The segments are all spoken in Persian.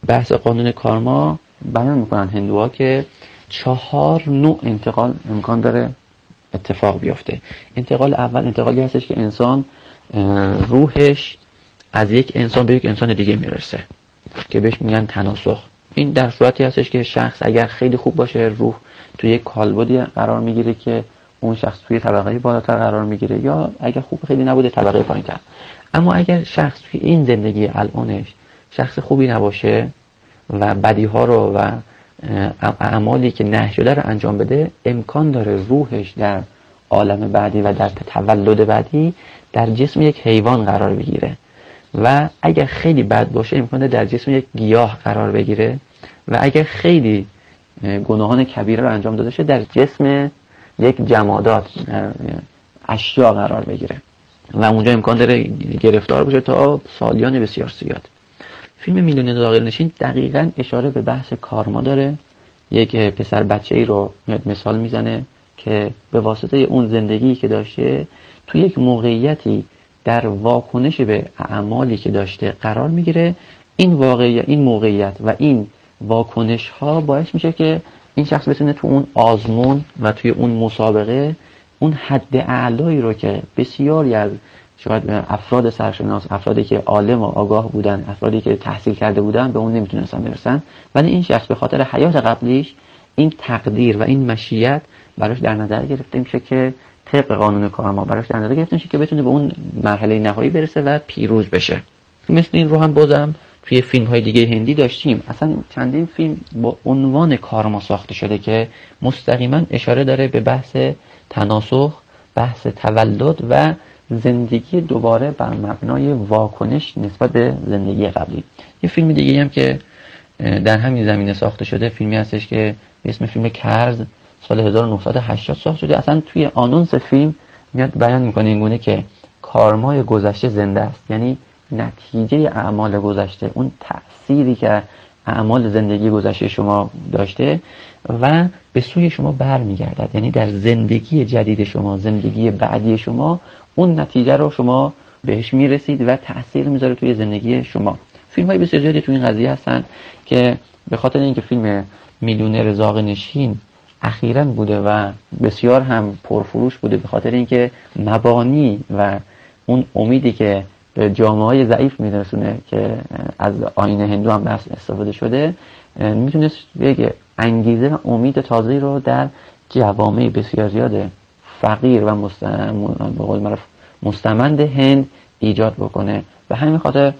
بحث قانون کارما بیان میکنن هندوها که 4 نوع انتقال امکان داره اتفاق بیفته. انتقال اول انتقالی هستش که انسان روحش از یک انسان به یک انسان دیگه میرسه که بهش میگن تناسخ. این در صورتی هستش که شخص اگر خیلی خوب باشه روح توی یک کالبدی قرار میگیره که اون شخص توی طبقه بالاتر قرار میگیره، یا اگر خوب خیلی نبوده طبقه پایینتر. اما اگر شخص توی این زندگی الانش شخص خوبی نباشه و بدیها رو و اعمالی که نهی شده رو انجام بده، امکان داره روحش در عالم بعدی و در تولد بعدی در جسم یک حیوان قرار بگیره، و اگر خیلی بد باشه امکان داره در جسم یک گیاه قرار بگیره، و اگر خیلی گناهان کبیره رو انجام داده شه در جسم یک جمادات اشیا قرار بگیره و اونجا امکان داره گرفتار بشه تا سالیان بسیار زیاد. فیلم میلیونر عاقل‌نشین دقیقاً اشاره به بحث کارما داره. یک پسر بچه‌ای رو مثال میزنه که به واسطه اون زندگی که داشته تو یک موقعیتی در واکنش به اعمالی که داشته قرار میگیره. این موقعیت و این واکنش ها باعث میشه که این شخص بتونه تو اون آزمون و توی اون مسابقه اون حد اعلایی رو که بسیاری از شاید افراد سرشناس، افرادی که عالم و آگاه بودن، افرادی که تحصیل کرده بودن به اون نمیتونستن برسن، ولی این شخص به خاطر حیات قبلیش این تقدیر و این مشیت براش در نظر گرفته میشه که طبق قانون کارما براش در نظر گرفته میشه که بتونه به اون مرحله نهایی برسه و پیروز بشه. مثل این رو هم بازم توی فیلم های دیگه هندی داشتیم. اصلا چندین فیلم با عنوان کارما ساخته شده که مستقیما اشاره داره به بحث تناسخ، بحث تولد و زندگی دوباره بر مبنای واکنش نسبت به زندگی قبلی. یه فیلم دیگه هم که در همین زمینه ساخته شده فیلمی هستش که به اسم فیلم کرز سال 1980 ساخته شده. اصلا توی آنونس فیلم میاد بیان میکنه اینگونه که کارمای گذشته زنده است، یعنی نتیجه اعمال گذشته، اون تأثیری که اعمال زندگی گذشته شما داشته و به سوی شما برمیگردد، یعنی در زندگی جدید شما، زندگی بعدی شما اون نتیجه رو شما بهش میرسید و تأثیر میذاره توی زندگی شما. فیلم های بسیار زیادی توی این قضیه هستن که به خاطر اینکه فیلم میلیونر عاقل‌نشین اخیراً بوده و بسیار هم پرفروش بوده، به خاطر اینکه مبانی و اون امیدی که به جامعه‌های ضعیف میرسونه که از آیین هندو هم بس استفاده شده، میتونست یک انگیزه و امید تازه‌ای رو در جوامع بسیار زیاد فقیر و به قول معروف مستمند هند ایجاد بکنه. به همین خاطر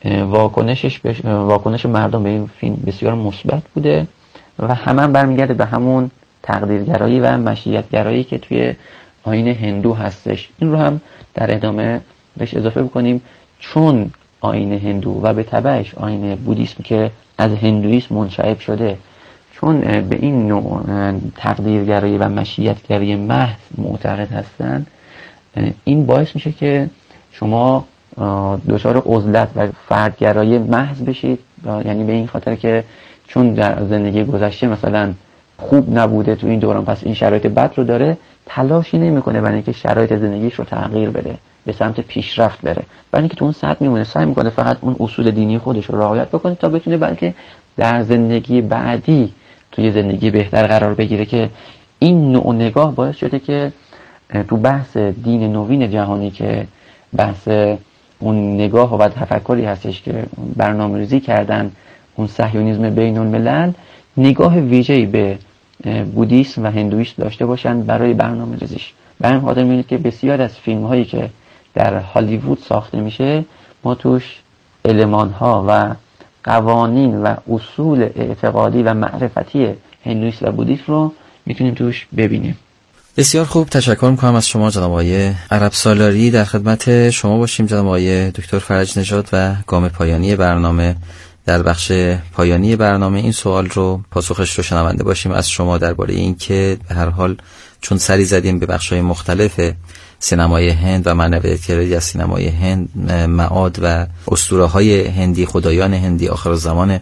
واکنش مردم به این فیلم بسیار مثبت بوده و همه برمیگرده به همون تقدیرگرایی و مشیت‌گرایی که توی آیین هندو هستش. این رو هم در ادامه بهش اضافه بکنیم، چون آیین هندو و به تبعش آیین بودیسم که از هندویسم منشعب شده، چون به این نوع تقدیرگرایی و مشیت‌گرایی محض معتقد هستن، این باعث میشه که شما دچار عزلت و فردگرایی محض بشید. یعنی به این خاطر که چون در زندگی گذشته مثلا خوب نبوده تو این دوران، پس این شرایط بد رو داره، تلاشی نمیکنه برای اینکه شرایط زندگیش رو تغییر بده، به سمت پیشرفت بره، برای اینکه تو اون سطح میمونه، سعی میکنه فقط اون اصول دینی خودش رو رعایت بکنه تا بتونه بلکه در زندگی بعدی توی زندگی بهتر قرار بگیره. که این نوع نگاه باعث شده که تو بحث دین نوین جهانی که بحث اون نگاه و تفکری هستش که برنامه‌ریزی کردن اون صهیونیسم بین الملل، نگاه ویژه‌ای به بودیسم و هندویسم داشته باشن برای برنامه‌ریزیش. به همین خاطر می‌بینید که بسیار از فیلم‌هایی که در هالیوود ساخته میشه ما توش المان‌ها و قوانین و اصول اعتقادی و معرفتی هندویسم و بودیسم رو میتونیم توش ببینیم. بسیار خوب، تشکر میکنم از شما جناب آقای عرب سالاری. در خدمت شما باشیم جناب آقای دکتر فرج نژاد و گام پایانی برنامه. در بخش پایانی برنامه این سوال رو پاسخش رو شنونده باشیم از شما درباره این که به هر حال چون سری زدیم به بخش‌های مختلف سینمای هند و معنویت‌گرایی از سینمای هند، معاد و اسطوره‌های هندی، خدایان هندی، آخرالزمان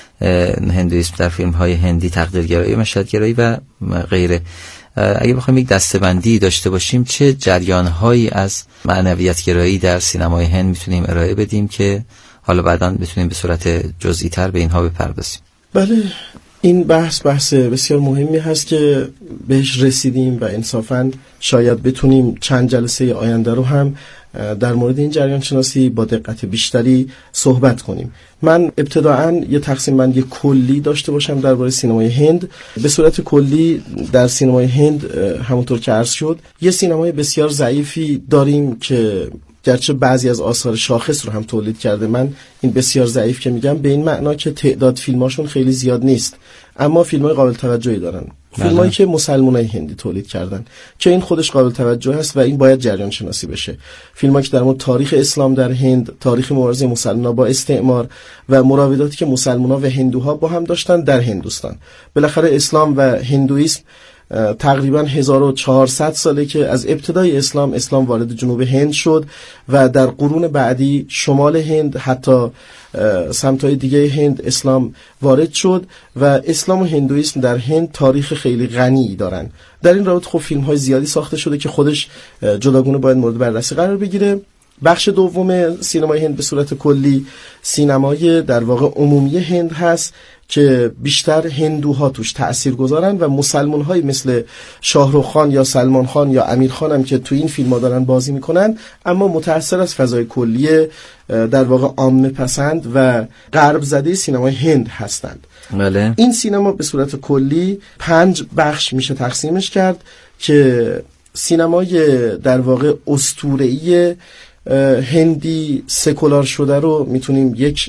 هندویسم در فیلم‌های هندی، تقدیرگرایی، مشهدگرایی و غیره، اگه بخوایم یک دسته‌بندی داشته باشیم چه جریان‌هایی از معنویت‌گرایی در سینمای هند میتونیم ارائه بدیم که حالا بعداً بتونیم به صورت جزئی تر به اینها بپردازیم. بله، این بحث بسیار مهمی هست که بهش رسیدیم و انصافاً شاید بتونیم چند جلسه آینده رو هم در مورد این جریان شناسی با دقت بیشتری صحبت کنیم. من ابتداعاً یه تقسیم بندی کلی داشته باشم درباره سینمای هند. به صورت کلی در سینمای هند همونطور که عرض شد یه سینمای بسیار ضعیفی داریم که گرچه بعضی از آثار شاخص رو هم تولید کرده. من این بسیار ضعیف که میگم به این معنا که تعداد فیلماشون خیلی زیاد نیست، اما فیلمای قابل توجهی دارن. فیلمایی که مسلمانای هندی تولید کردن که این خودش قابل توجه هست و این باید جریان شناسی بشه. فیلمایی که در مورد تاریخ اسلام در هند، تاریخ مبارزه مسلمان‌ها با استعمار و مراوداتی که مسلمان‌ها و هندوها با هم داشتن در هندوستان. بالاخره اسلام و هندویسم تقریبا 1400 ساله که از ابتدای اسلام وارد جنوب هند شد و در قرون بعدی شمال هند حتی سمت‌های دیگه هند اسلام وارد شد و اسلام و هندویسم در هند تاریخ خیلی غنی دارن. در این رابطه خب فیلم‌های زیادی ساخته شده که خودش جداگونه باید مورد بررسی قرار بگیره. بخش دوم سینمای هند به صورت کلی سینمای در واقع عمومی هند هست که بیشتر هندوها توش تأثیر گذارن و مسلمان‌های مثل شاهرخ خان یا سلمان خان یا امیر خان هم که تو این فیلم‌ها دارن بازی میکنن، اما متأثر از فضای کلی در واقع عامه پسند و غرب زده سینمای هند هستند. بله. این سینما به صورت کلی 5 بخش میشه تقسیمش کرد که سینمای در واقع اسطوره‌ای هندی سکولار شده رو میتونیم یک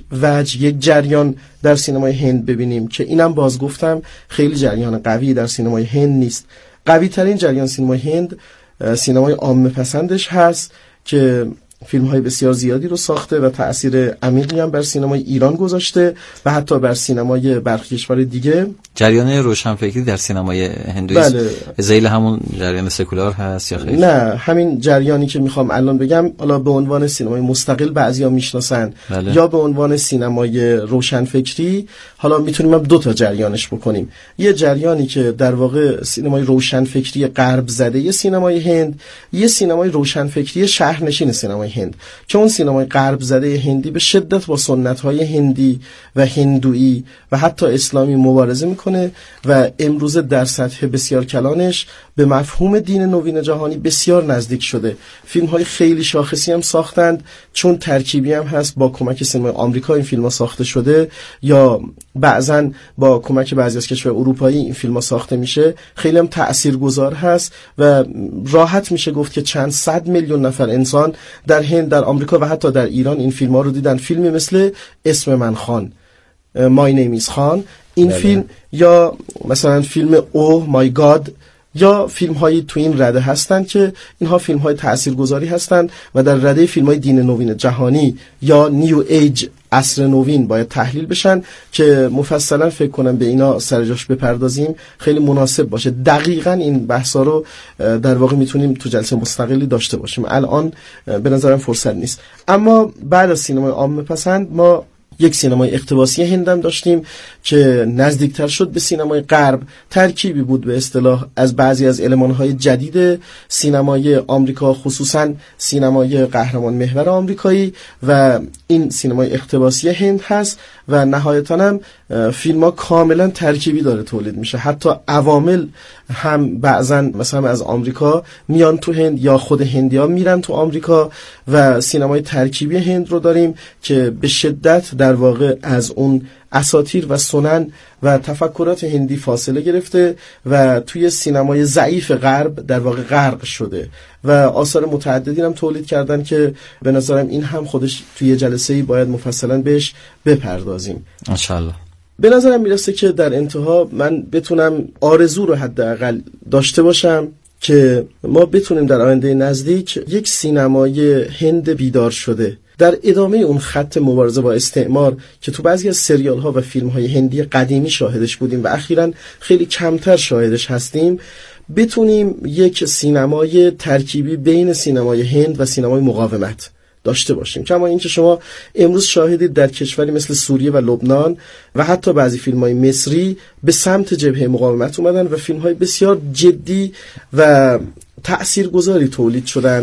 جریان در سینمای هند ببینیم که اینم باز گفتم خیلی جریان قوی در سینمای هند نیست. قوی ترین جریان سینمای هند سینمای عامه پسندش هست که فیلم های بسیار زیادی رو ساخته و تأثیر عمیقی هم بر سینمای ایران گذاشته و حتی بر سینمای برخی کشور دیگه. جریان روشنفکری در سینمای هندویسم ذیل همون جریان سکولار هست یا خیر؟ نه، همین جریانی که میخوام الان بگم حالا به عنوان سینمای مستقل بعضیا میشناسن یا به عنوان سینمای روشنفکری. حالا میتونیم هم 2 تا جریانش بکنیم. یه جریانی که در واقع سینمای روشنفکری غرب زده سینمای هند، یه سینمای روشنفکری شهرنشین سینمای هند که اون سینمای غرب زده هندی به شدت با سنت‌های هندی و هندویی و حتی اسلامی مبارزه میکنه و امروز در سطح بسیار کلانش به مفهوم دین نوین جهانی بسیار نزدیک شده. فیلم‌های خیلی شاخصی هم ساختند، چون ترکیبی هم هست با کمک سینمای آمریکا این فیلم‌ها ساخته شده یا بعضاً با کمک بعضی از کشورهای اروپایی این فیلم‌ها ساخته میشه. خیلی هم تاثیرگذار هست و راحت میشه گفت که چند صد میلیون نفر انسان در هند، در آمریکا و حتی در ایران این فیلم‌ها رو دیدن. فیلمی مثل اسم من خان، My Name is خان، این فیلم یا مثلا فیلم Oh My God یا فیلم هایی تو این رده هستن که اینها فیلم های تاثیرگذاری هستند و در رده فیلم های دین نوین جهانی یا نیو ایج عصر نوین باید تحلیل بشن که مفصلا فکر کنم به اینا سرجاش بپردازیم خیلی مناسب باشه. دقیقاً این بحثا رو در واقع میتونیم تو جلسه مستقلی داشته باشیم، الان به نظرم فرصت نیست. اما بعد از سینمای عامه پسند ما یک سینمای اقتباسی هندم داشتیم که نزدیکتر شد به سینمای غرب، ترکیبی بود به اصطلاح از بعضی از المان‌های جدید سینمای آمریکا، خصوصا سینمای قهرمان محور آمریکایی و این سینمای اقتباسی هند هست و نهایتاً هم فیلم‌ها کاملا ترکیبی داره تولید میشه. حتی عوامل هم بعضاً مثلا از آمریکا میان تو هند یا خود هندی‌ها میرن تو آمریکا و سینمای ترکیبی هند رو داریم که به شدت در واقع از اون اساطیر و سنن و تفکرات هندی فاصله گرفته و توی سینمای ضعیف غرب در واقع غرق شده و آثار متعددی هم تولید کردن که به نظرم این هم خودش توی جلسه‌ای باید مفصلا بهش بپردازیم انشالله. به نظرم میرسه که در انتها من بتونم آرزو رو حداقل داشته باشم که ما بتونیم در آینده نزدیک یک سینمای هند بیدار شده در ادامه اون خط مبارزه با استعمار که تو بعضی از سریال ها و فیلم های هندی قدیمی شاهدش بودیم و اخیراً خیلی کمتر شاهدش هستیم، بتونیم یک سینمای ترکیبی بین سینمای هند و سینمای مقاومت داشته باشیم. کما اینکه شما امروز شاهدید در کشوری مثل سوریه و لبنان و حتی بعضی فیلم‌های مصری به سمت جبهه مقاومت اومدن و فیلم‌های بسیار جدی و تأثیرگذاری تولید شدن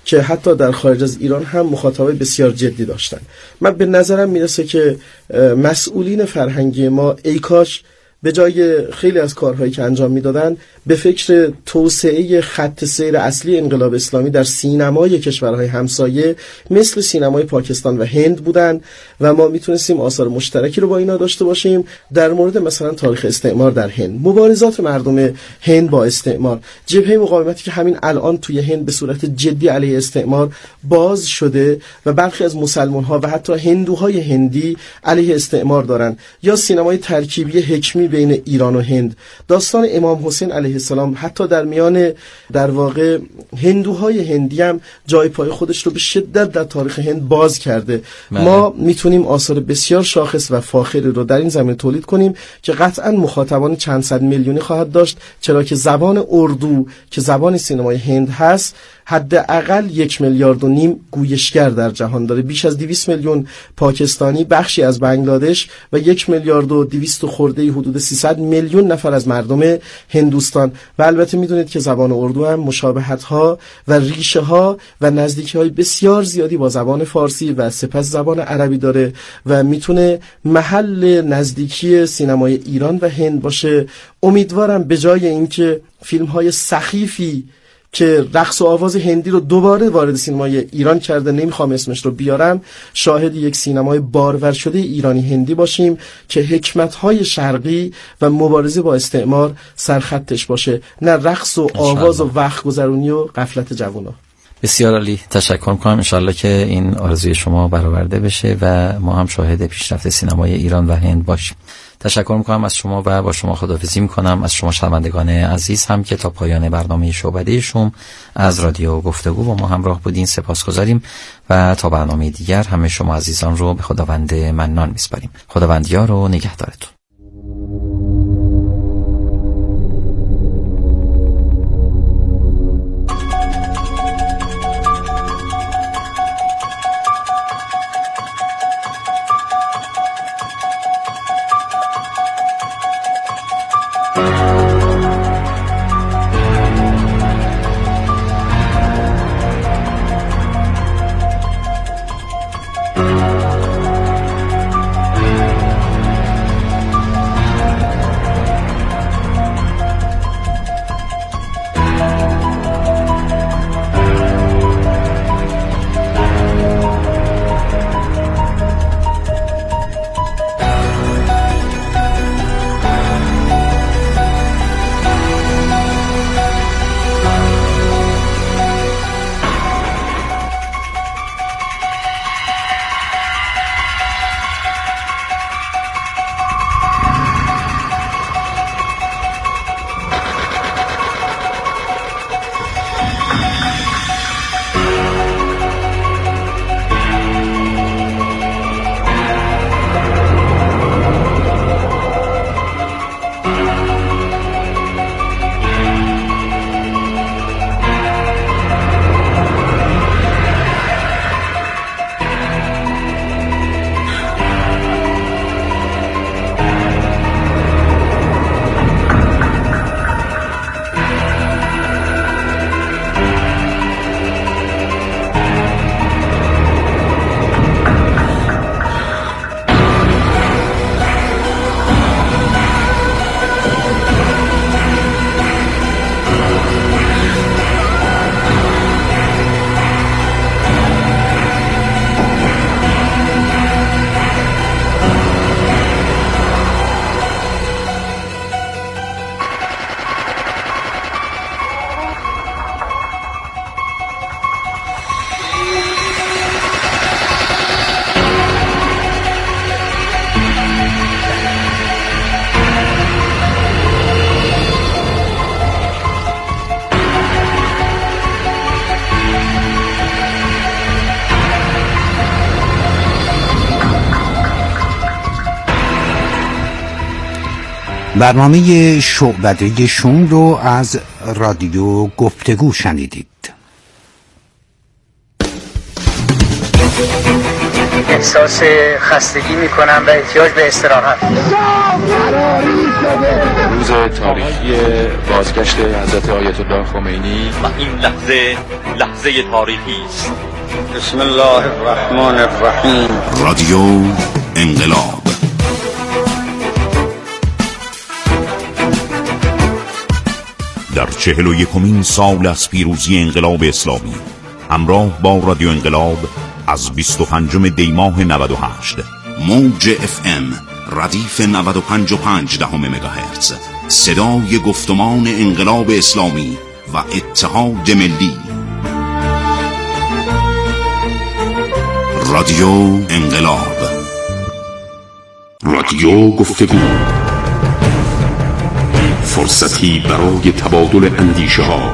که حتی در خارج از ایران هم مخاطبه بسیار جدی داشتن. من به نظرم میرسه که مسئولین فرهنگی ما ای کاش به جای خیلی از کارهایی که انجام میدادن به فکر توسعه خط سیر اصلی انقلاب اسلامی در سینمای کشورهای همسایه مثل سینمای پاکستان و هند بودن و ما میتونستیم آثار مشترکی رو با اینا داشته باشیم. در مورد مثلا تاریخ استعمار در هند، مبارزات مردم هند با استعمار، جبهه مقاومتی که همین الان توی هند به صورت جدی علیه استعمار باز شده و برخی از مسلمان‌ها و حتی هندوهای هندی علیه استعمار دارن، یا سینمای ترکیبی حکمی بین ایران و هند، داستان امام حسین علیه السلام حتی در میان در واقع هندوهای هندی هم جای پای خودش رو به شدت در تاریخ هند باز کرده. ما میتونیم آثار بسیار شاخص و فاخری رو در این زمینه تولید کنیم که قطعا مخاطبان چند صد میلیونی خواهد داشت، چرا که زبان اردو که زبان سینمای هند هست حداقل 1.5 میلیارد گویشگر در جهان داره، بیش از 200 میلیون پاکستانی، بخشی از بنگلادش و 1.2 میلیارد خورده حدود 300 میلیون نفر از مردم هندوستان. و البته میدونید که زبان اردو هم مشابهت‌ها و ریشه‌ها و نزدیکی‌های بسیار زیادی با زبان فارسی و سپس زبان عربی داره و میتونه محل نزدیکی سینمای ایران و هند باشه. امیدوارم به جای اینکه فیلم‌های سخیفی که رقص و آواز هندی رو دوباره وارد سینمای ایران کرده، نمیخوام اسمش رو بیارم، شاهد یک سینمای بارور شده ایرانی هندی باشیم که حکمت‌های شرقی و مبارزه با استعمار سرخطش باشه، نه رقص و آواز و وقت گذرونی و غفلت جوونا. بسیار عالی، تشکر می‌کنم. انشالله که این آرزوی شما برآورده بشه و ما هم شاهد پیشرفت سینمای ایران و هند باشیم. تشکر میکنم از شما و با شما خداحافظی میکنم. از شما شنوندگان عزیز هم که تا پایان برنامه شعبده شوم از رادیو گفتگو با ما همراه بودین سپاسگزاریم و تا برنامه دیگر همه شما عزیزان رو به خداوند منان میسپاریم. خداوند یار و نگهدارتون. برنامه شعبده شوم رو از رادیو گفتگو شنیدید. احساس خستگی میکنم و احتیاج به استراحت. روز تاریخی بازگشت حضرت آیت الله خمینی و این لحظه تاریخی است. بسم الله الرحمن الرحیم. رادیو انقلاب. در 41مین سال از پیروزی انقلاب اسلامی همراه با رادیو انقلاب از 25 دی ماه 98 موج FM ردیف 95.5 مگاهرتز صدای گفتمان انقلاب اسلامی و اتحاد ملی. رادیو انقلاب، رادیو گفتگو، فرصتی برای تبادل اندیشه ها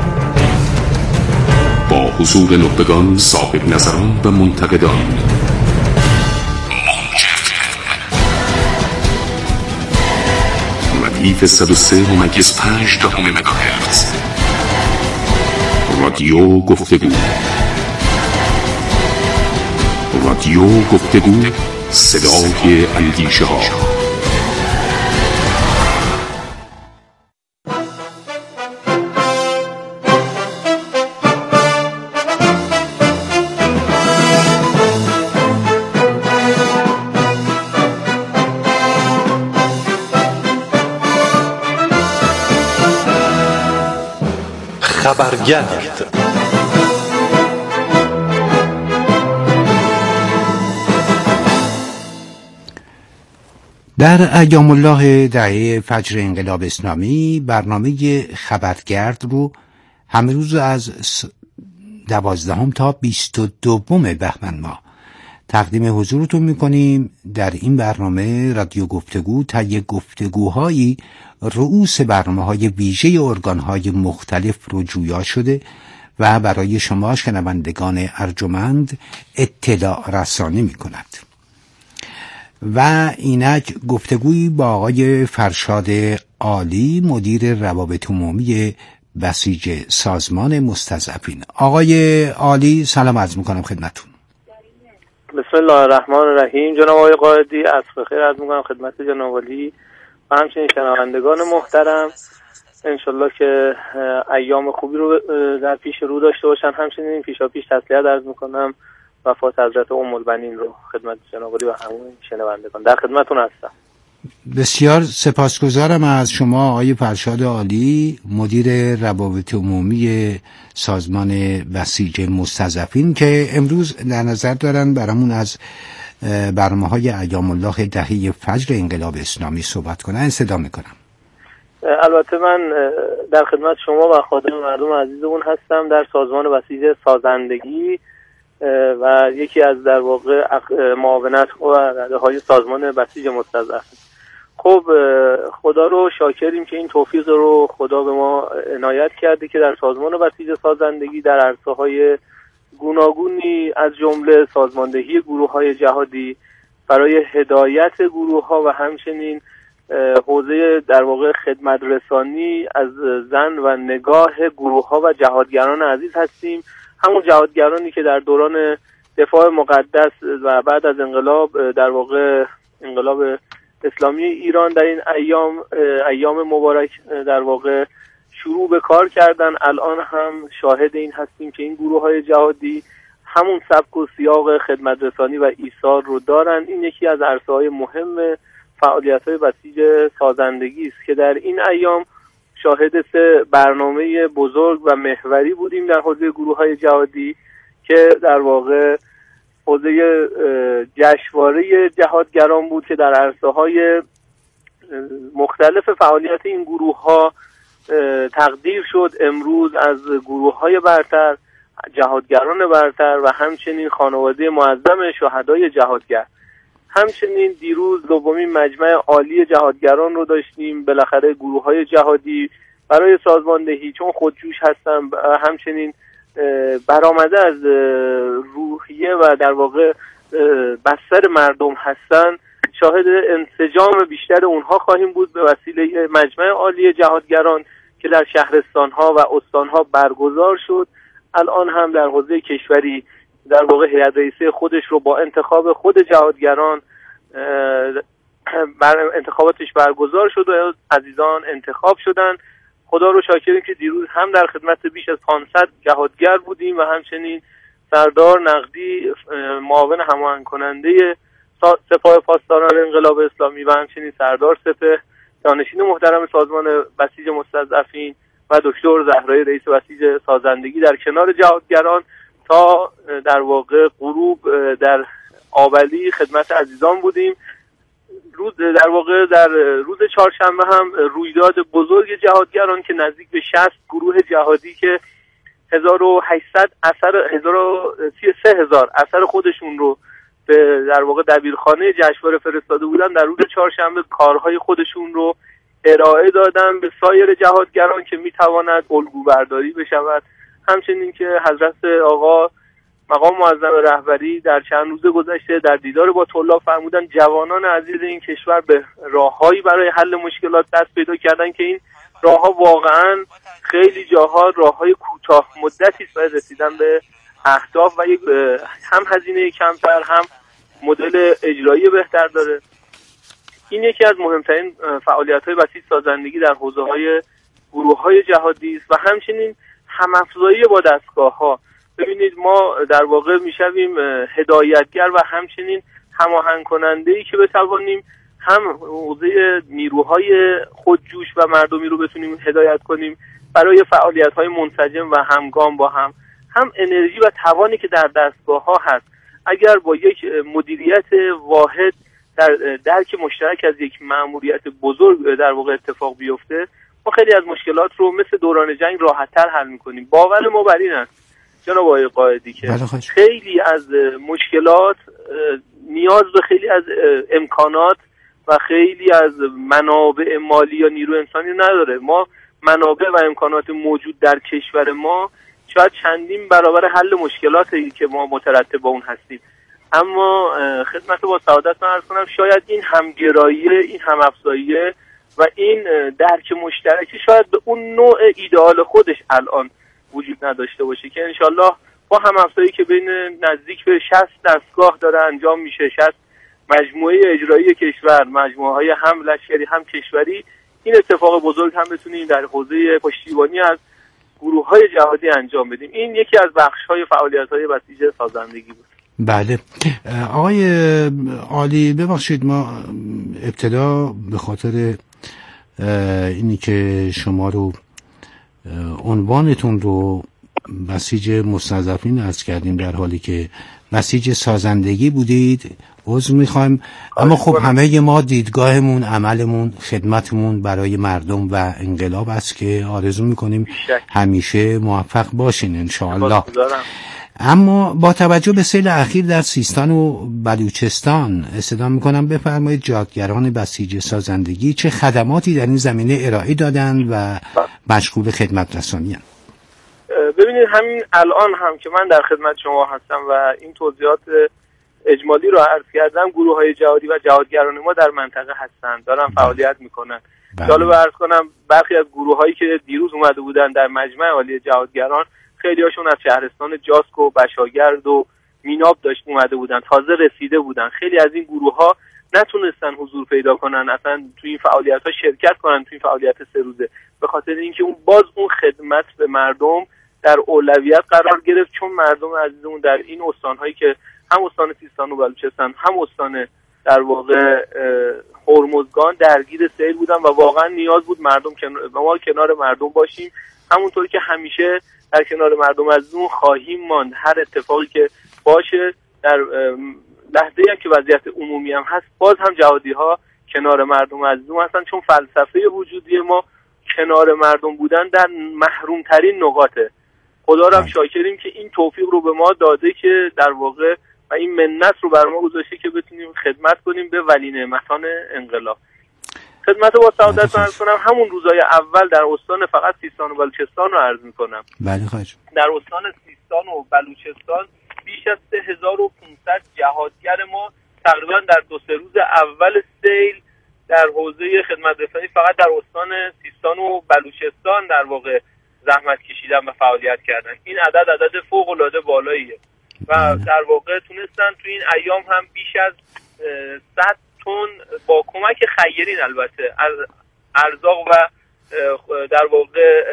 با حضور نخبگان، صاحب نظران و منتقدان. ردیف 103.5 مگاهرتز. رادیو گفتگو، رادیو گفتگو، صدای اندیشه ها. خبرگرد. در ایام الله دهه فجر انقلاب اسلامی برنامه خبرگرد رو همه روز از 12 تا 22 بهمن ماه تقدیم حضورتون میکنیم. در این برنامه رادیو گفتگو طی گفتگوهایی رؤوس برنامه‌های ویژه ارگان‌های مختلف رو جویا شده و برای شما شنوندگان ارجمند اطلاع رسانی میکند. و اینک گفتگویی با آقای فرشاد عالی، مدیر روابط عمومی بسیج سازمان مستضعفین. آقای عالی سلام عرض میکنم خدمتون. بسم الله الرحمن الرحیم. جناب آقای قائدی عصر بخیر عرض میکنم خدمت جناب عالی و همچنین شنوندگان محترم. انشالله که ایام خوبی رو در پیش رو داشته باشن. همچنین پیشاپیش تسلیت عرض میکنم وفات حضرت ام البنین رو خدمت جناب عالی و همون شنوندگان. در خدمتتون هستم. بسیار سپاسگزارم از شما آقای فرشاد عالی، مدیر روابط عمومی سازمان بسیج مستضعفین که امروز در نظر دارن برامون از برنامه‌های ایام الله دهه فجر انقلاب اسلامی صحبت کنن. استدعا میکنم. البته من در خدمت شما و خادم مردم عزیزمون هستم در سازمان بسیج سازندگی و یکی از در واقع معاونت و رده سازمان بسیج مستضعفین. خب خدا رو شاکریم که این توفیق رو خدا به ما عنایت کرده که در سازمان بسیج سازندگی در عرصه‌های گوناگونی از جمله سازماندهی گروه‌های جهادی برای هدایت گروه‌ها و همچنین حوزه در واقع خدمت رسانی از زن و نگاه گروه‌ها و جهادگران عزیز هستیم. همون جهادگرانی که در دوران دفاع مقدس و بعد از انقلاب در واقع انقلاب اسلامی ایران در این ایام مبارک در واقع شروع به کار کردن. الان هم شاهد این هستیم که این گروه‌های جهادی همون سبک و سیاق خدمت رسانی و ایثار رو دارن. این یکی از عرصه‌های مهم فعالیت‌های بسیج سازندگی است که در این ایام شاهد 3 برنامه بزرگ و محوری بودیم در حوزه گروه‌های جهادی که در واقع حوزه جشنواره جهادگران بود که در عرصه‌های مختلف فعالیت این گروه‌ها تقدیر شد. امروز از گروه‌های برتر، جهادگران برتر و همچنین خانواده معظم شهدای جهادگر. همچنین دیروز دومین مجمع عالی جهادگران رو داشتیم. بالاخره گروه‌های جهادی برای سازماندهی چون خودجوش هستن، همچنین برآمده از روحیه و در واقع بستر مردم هستن، شاهد انسجام بیشتر اونها خواهیم بود به وسیله مجمع عالی جهادگران که در شهرستان‌ها و استان‌ها برگزار شد. الان هم در حوزه کشوری در واقع هیئت رئیسه خودش رو با انتخاب خود جهادگران انتخاباتش برگزار شد و عزیزان انتخاب شدن. خدا رو شاکریم که دیروز هم در خدمت بیش از 500 جهادگر بودیم و همچنین سردار نقدی معاون هماهنگ کننده سپاه پاسداران انقلاب اسلامی و همچنین سردار سپه جانشین محترم سازمان بسیج مستضعفین و دکتر زهرایی رئیس بسیج سازندگی در کنار جهادگران تا در واقع غروب در آبلی خدمت عزیزان بودیم. در واقع در روز چهارشنبه هم رویداد بزرگ جهادگران که نزدیک به 60 گروه جهادی که 33,000 اثر خودشون رو به در واقع دبیرخانه جشنواره فرستاده بودن، در روز چهارشنبه کارهای خودشون رو ارائه دادن به سایر جهادگران که میتواند الگو برداری بشود. همچنین که حضرت آقا مقام معظم رهبری در چند روز گذشته در دیدار با طلاب فرمودن جوانان عزیز این کشور به راههایی برای حل مشکلات دست پیدا کردن که این راهها واقعا خیلی جاها راههای کوتاه مدتی است برای رسیدن به اهداف و یک هم هزینه کمتر هم مدل اجرایی بهتر داره. این یکی از مهمترین فعالیت‌های بسیج سازندگی در حوزه‌های گروه‌های جهادی است و همچنین هم‌افزایی با دستگاه‌ها. ببینید ما در واقع میشویم هدایتگر و همچنین هماهنگ کننده‌ای که بتوانیم هم حوزه نیروهای خودجوش و مردمی رو بتونیم هدایت کنیم برای فعالیت‌های منسجم و همگام با هم انرژی و توانی که در دستگاه‌ها هست اگر با یک مدیریت واحد در درک مشترک از یک مأموریت بزرگ در واقع اتفاق بیفته، ما خیلی از مشکلات رو مثل دوران جنگ راحت‌تر حل می‌کنیم. باور ما بر این است جناب آقای قائدی که خیلی از مشکلات نیاز به خیلی از امکانات و خیلی از منابع مالی یا نیرو انسانی نداره. ما منابع و امکانات موجود در کشور ما شاید چندین برابر حل مشکلاتی که ما مترتب با اون هستیم، اما خدمت با سعادت من عرض کنم شاید این همگرایی، این همافزایی و این درک مشترکی شاید به اون نوع ایدئال خودش الان وجود نداشته باشه که انشالله با همافزایی که بین نزدیک به 60 دستگاه داره انجام میشه، 60 مجموعه اجرایی کشور، مجموعه های هم لشکری هم کشوری، این اتفاق بزرگ هم بتونیم در حوزه پشتیبانی از گروه های جهادی انجام بدیم. این یکی از بخش های فعالیت های بسیج سازندگی بود. بله آقای عالی، ببخشید ما ابتدا به خاطر اینی که شما رو عنوانتون رو بسیج مستضعفین عرض کردیم در حالی که بسیج سازندگی بودید، عذر میخوایم، اما خب همه ما دیدگاهمون، عملمون، خدمتمون برای مردم و انقلاب است که آرزو میکنیم همیشه موفق باشین انشاءالله. اما با توجه به سیل اخیر در سیستان و بلوچستان استدعا میکنم بفرمایید جهادگران بسیج سازندگی چه خدماتی در این زمینه ارائه دادن و مشغول خدمت رسانی هستند؟ ببینید همین الان هم که من در خدمت شما هستم و این توضیحات اجمالی رو عرض کردم، گروه های جهادی و جهادگران ما در منطقه هستند، دارن فعالیت میکنن. جالب عرض کنم برخی از گروه هایی که دیروز اومده بودن در مجمع عالی جهادگران، خیلی هاشون از شهرستان جاسک و بشاگرد و میناب داشت اومده بودن، تازه رسیده بودن. خیلی از این گروه ها نتونستن حضور پیدا کنن، اصلا توی این فعالیت ها شرکت کنن، توی این فعالیت 3 روزه، به خاطر اینکه اون خدمت به مردم در اولویت قرار گرفت، چون مردم عزیزمون در این استان‌هایی که هم استان سیستان و بلوچستان هم استان در واقع هرمزگان درگیر سیل بودن و واقعا نیاز بود ما کنار مردم باشیم. همونطور که همیشه در کنار مردم عزیزمون خواهیم ماند. هر اتفاقی که باشه، در لحظه‌ای هم که وضعیت عمومی هم هست، باز هم جهادی‌ها کنار مردم عزیزمون هستن، چون فلسفه وجودی ما کنار مردم بودن در محروم‌ترین نقاطه. خدا رو هم شاکریم که این توفیق رو به ما داده که در واقع و این منت رو بر ما گذاشته که بتونیم خدمت کنیم به ولی نعمتان انقلاب. خدمت با سعادت عرض کنم همون روزای اول در استان فقط سیستان و بلوچستان رو عرض می‌کنم. بله خواهش. در استان سیستان و بلوچستان بیش از 3500 جهادگر ما تقریبا در 2-3 روز اول سیل در حوزه خدمت رسانی فقط در استان سیستان و بلوچستان در واقع زحمت کشیدن و فعالیت کردن. این عدد فوق‌العاده بالاییه و در واقع تونستن تو این ایام هم بیش از 100 تن با کمک خیرین البته ارزاق و در واقع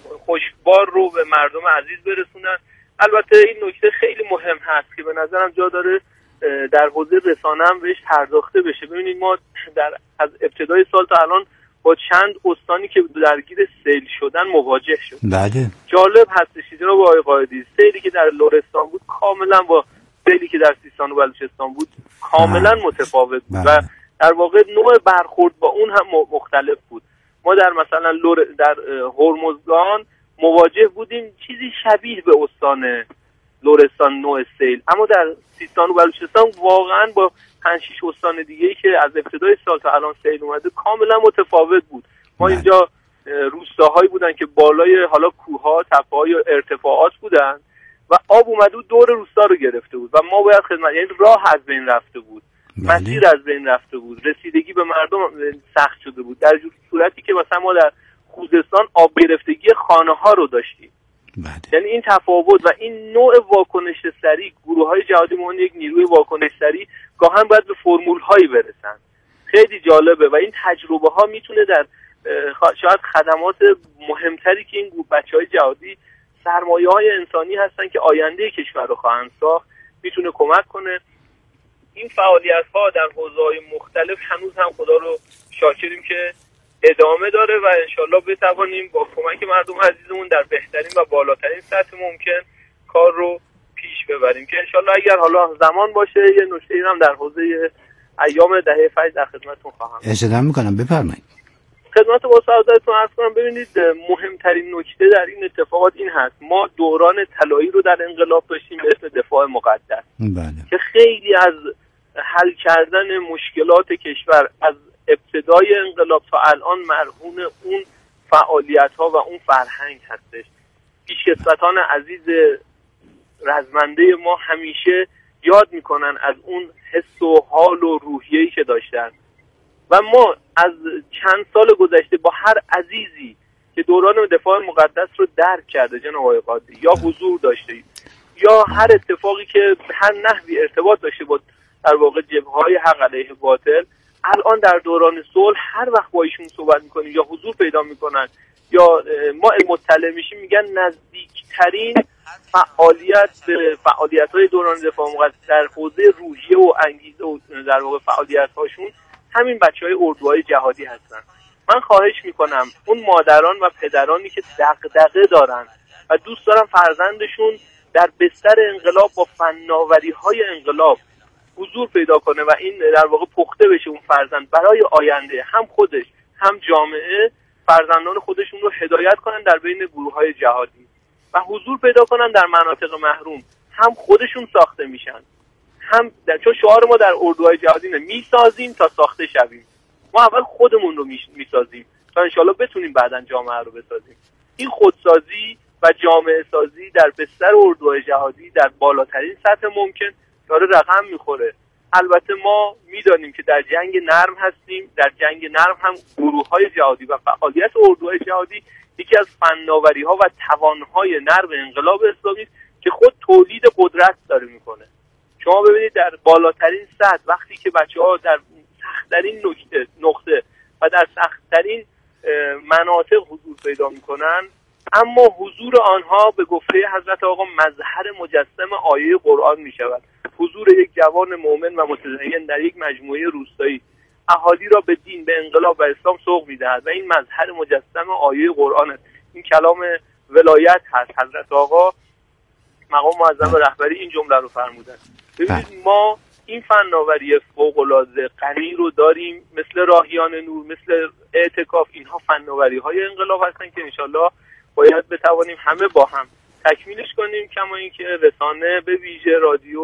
خشکبار رو به مردم عزیز برسونن. البته این نکته خیلی مهم هست که به نظرم جا داره در حوزه رسانه هم بهش پرداخته بشه. ببینید ما از ابتدای سال تا الان با چند استانی که درگیر سیل شدن مواجه شد. بله. جالب هستش جناب آقای قائدی، سیلی که در لرستان بود کاملا با سیلی که در سیستان و بلوچستان بود کاملا متفاوت بود و در واقع نوع برخورد با اون هم مختلف بود. ما در مثلا در هرمزگان مواجه بودیم چیزی شبیه به استان لرستان نوع سیل، اما در سیستان و بلوچستان واقعا با 5-6 استان دیگه‌ای که از ابتدای سال تا الان سیل اومده کاملا متفاوت بود. ما اینجا روستاهایی بودن که بالای حالا کوه‌ها، تپه‌ها یا ارتفاعات بودن و آب اومده بود دور روستا رو گرفته بود و ما باید خدمت، یعنی راه از بین رفته بود، مسیر از بین رفته بود، رسیدگی به مردم سخت شده بود، در صورتی که مثلا ما در خوزستان آب گرفتگی خانه‌ها رو داشتیم. یعنی این تفاوت و این نوع واکنش سریع، گروه‌های جهادی مون یک نیروی واکنش سریع گاهن باید به فرمول‌هایی برسن. خیلی جالبه و این تجربه‌ها میتونه در شاید خدمات مهمتری که این بچه‌های جهادی سرمایه‌های انسانی هستن که آینده کشور رو خواهند ساخت میتونه کمک کنه. این فعالیت‌ها در حوزه‌های مختلف هنوز هم خدا رو شاکریم که ادامه داره و انشالله بتوانیم با کمک مردم عزیزمون در بهترین و بالاترین سطح ممکن کار رو پیش ببریم که انشالله اگر حالا زمان باشه یه نکته هم در حوزه ایام دهه فجر در خدمتتون خواهم. استفاده می‌کنم، بفرمایید. خدمت با سعادتتون عرض کنم. ببینید مهمترین نکته در این اتفاقات این هست، ما دوران طلایی رو در انقلاب داشتیم به اسم دفاع مقدس. بله. که خیلی از حل کردن مشکلات کشور از ابتدای انقلاب تا الان مرهون اون فعالیت‌ها و اون فرهنگ هستش. پیشکسوتان عزیز رزمنده ما همیشه یاد میکنن از اون حس و حال و روحیه‌ای که داشتن و ما از چند سال گذشته با هر عزیزی که دوران دفاع مقدس رو درک کرده جناب آقای قاضی یا حضور داشته یا هر اتفاقی که هر نحوی ارتباط داشته با در واقع جبهه‌های حق علیه باطل، الان در دوران صلح هر وقت با ایشون صحبت میکنیم یا حضور پیدا میکنن یا ما مطلع میشیم میگن نزدیکترین فعالیت‌های دوران دفاع مقدس در حوزه روحیه و انگیزه و در واقع فعالیت‌هاشون همین بچه‌های اردوهای جهادی هستن. من خواهش میکنم اون مادران و پدرانی که دغدغه دارن و دوست دارن فرزندشون در بستر انقلاب با فناوری‌های انقلاب حضور پیدا کنه و این در واقع پخته بشه اون فرزند برای آینده هم خودش هم جامعه، فرزندان خودشون رو هدایت کنن در بین گروه‌های جهادی و حضور پیدا کنن در مناطق محروم، هم خودشون ساخته میشن هم چون شعار ما در اردوهای جهادی اینه میسازیم تا ساخته شویم. ما اول خودمون رو میسازیم تا انشالله بتونیم بعداً جامعه رو بسازیم. این خودسازی و جامعه سازی در بستر اردوهای جهادی در بالاترین سطح ممکن داره رقم میخوره. البته ما میدانیم که در جنگ نرم هستیم، در جنگ نرم هم گروه‌های جهادی و فعالیت اردوهای جهادی یکی از فناوری‌ها و توان‌های نرم انقلاب اسلامی است که خود تولید قدرت داره میکنه. شما ببینید در بالاترین سطح وقتی که بچه‌ها در سخت‌ترین نقطه و در سخت‌ترین مناطق حضور پیدا میکنن، اما حضور آنها به گفته حضرت آقا مظهر مجسم آیه قرآن میشود. حضور یک جوان مؤمن و متدین در یک مجموعه روستایی اهالی را به دین، به انقلاب و اسلام سوق میدهد و این مظهر مجسم آیه قرآن است. این کلام ولایت هست. حضرت آقا مقام معظم رهبری این جمله رو فرمودن. ببینید ما این فناوری فوق‌العاده غنی رو داریم، مثل راهیان نور، مثل اعتکاف. اینها فناوری‌های انقلاب هستن که انشالله باید بتوانیم همه با هم تکمیلش کنیم. کما اینکه رسانه به ویژه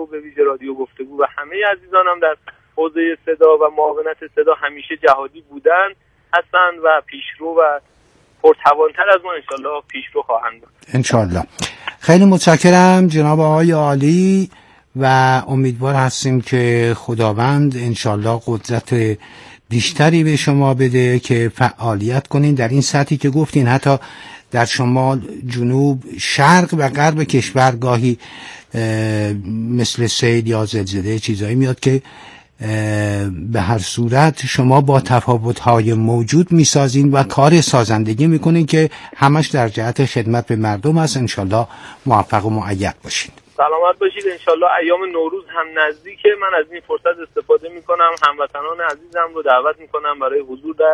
رادیو گفتگو و همه عزیزانم در حوزه صدا و معاونت صدا همیشه جهادی بودن هستن و پیشرو و پرتوانتر از ما انشالله پیشرو خواهند بود انشالله. خیلی متشکرم جناب آقای عالی و امیدوار هستیم که خداوند انشالله قدرت بیشتری به شما بده که فعالیت کنین در این سطحی که گفتین. حتی در شمال، جنوب، شرق و غرب کشور گاهی مثل سیل یا زلزله چیزایی میاد که به هر صورت شما با تفاوت‌های موجود میسازین و کار سازندگی میکنین که همش در جهت خدمت به مردم است. انشالله موفق و مؤید باشین. سلامت باشید. انشالله ایام نوروز هم نزدیکه. من از این فرصت استفاده میکنم هموطنان عزیزم رو دعوت میکنم برای حضور در